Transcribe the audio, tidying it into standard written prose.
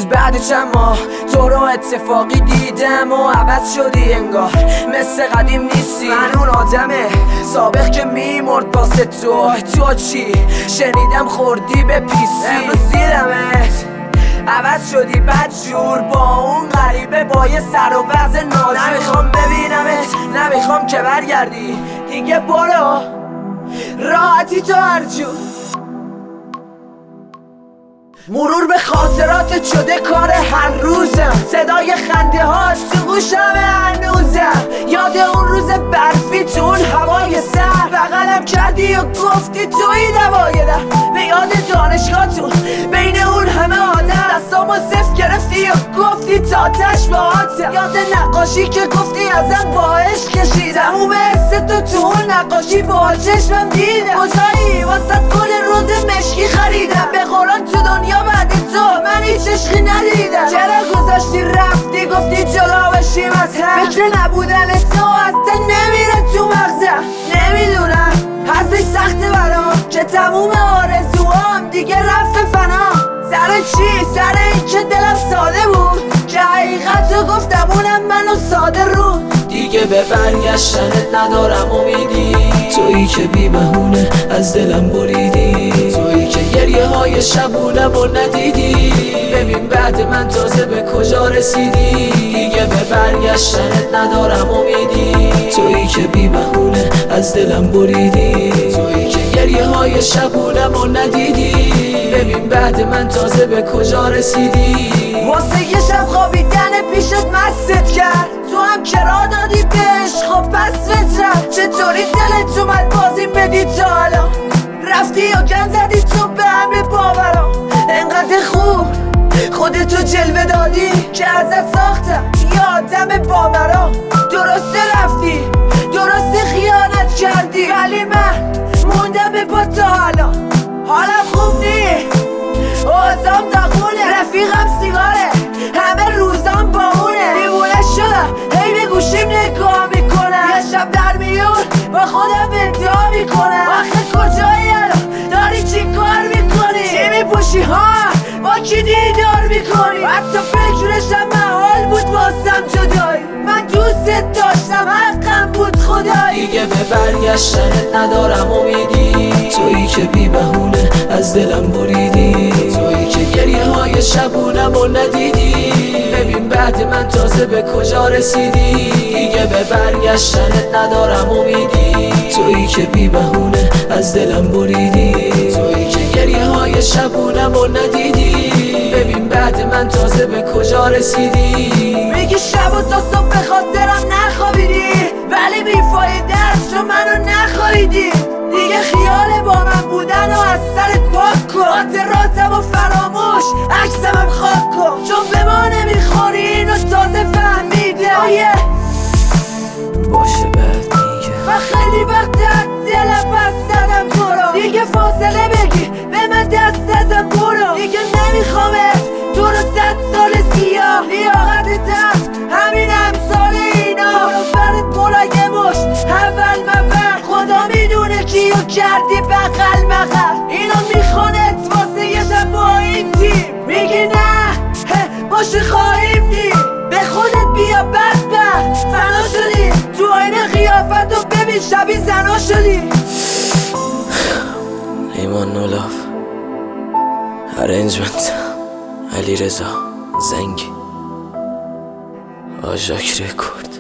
روز بعد چند ماه تو رو اتفاقی دیدم و عوض شدی انگار مثل قدیم نیستی. من اون آدمه سابق که میمرد واسه تو چی؟ شنیدم خوردی به پیسی. امروز دیدمت عوض شدی بدجور با اون غریبه با یه سر و وضع ناجور. نمیخوام ببینمت، نمیخوام که برگردی دیگه، برو راحتی تو هر جور. مرور به خاطراتت شده کار هر روزم، صدای خنده هات تو گوشم هنوزم. یاد اون روز برفی تو اون هوای سر بغلم کردی و گفتی توی دوای در. به یاد دانشگاهتون بین اون همه آدم دستامو صفر گرفتی و گفتی تا تشباهاتم. یاد نقاشی که گفتی ازم با عشق کشیدم، تموم حس تو اون نقاشی با چشمم دیدم. کجایی واسه کل روز مشکی خریدم، به قرآن تو دنیا بعد تو من هیچ عشقی ندیدم. چرا گذاشتی رفتی گفتی جدا بشیم از هم؟ فکر نبودن تو اصلا نمیره تو مغزم. نمیدونم هستش سخته برام که تموم آرزوام دیگه رفت فنا. سر چی؟ سر این که دلم ساده بود که حقیقت رو گفتم اونم منو ساده رو. دیگه به برگشتنت ندارم امیدی، تویی که بی بهونه از دلم بریدی، تویی که گریه های شبونم رو ندیدی. ببین بعد من تازه به کجا رسیدی. دیگه به برگشتنت ندارم امیدی، تویی که بی بهونه از دلم بریدی، تویی که گریه های شبونم رو ندیدی. ببین بعد من تازه به کجا رسیدی. واسه یه شب خوابیدن پیشت مست کرد، تو هم کرا دادی بهش خب پس فطرت. چطوری دلت اومد بازی بدی تا حالا؟ رفتی و گن زدی تو به همه باورا. انقدر خوب خودتو جلوه دادی که ازت ساختم یه آدم بامرا. درسته رفتی، درسته خیانت کردی، ولی من موندم به پا تا حالا. حالم خوب نی، اوزام داغونه، رفیقم سیگاره، همه روزام با اونه. دیوونه شدم هی به گوشیم نگاه میکنم، یه شب در میون با خودم ادعا میکنم. آخه کجایی الان داری چی کار میکنی؟ چی میپوشی ها؟ با کی دیدار میکنی؟ حتی فکرشم محال بود واسم جدایی. من دوستت داشتم حقم بود خدایی. دیگه به برگشتنت ندارم امیدی، تویی که بی بهونه از دلم بریدی، تویی که گریه های شبونم رو ندیدی. ببین بعد من تازه به کجا رسیدی. دیگه به برگشتنت ندارم امیدی، تویی که بی بهونه از دلم بریدی، تویی که گریه های شبونم رو ندیدی. ببین بعد من تازه به کجا رسیدی. میگی شب و تا صبح به خاطرم نخوابیدی، ولی بیفایده است چون منو نخواییدی. دیگه خیال با من بودن و از سرت پاک کن، خاطراتم و فراموش عکسم هم خاک کن، چون به ما نمیخوری اینو تازه فهمیده. باشه بعد میگه و خیلی وقت از دلم پس زدم تو رو، دیگه فاصله بگی به من دست ازم برو. دیگه نمیخوامت تو رو 100 سال سیاه، لیاقتت هست همین امثال اینا. برو برت برای مشت اول مفر، خدا میدونه کیو کردی بغل مغل. اینو میخونت واسه یه شب با این تیم، میگی نه باشه خواهیم دید. به خودت بیا بدبخت فنا شدی، تو آینه قیافتو ببین شبیه زنا شدی. ایمان نولاف ارنجمنت علی رضا زنگی آژاک رکورد.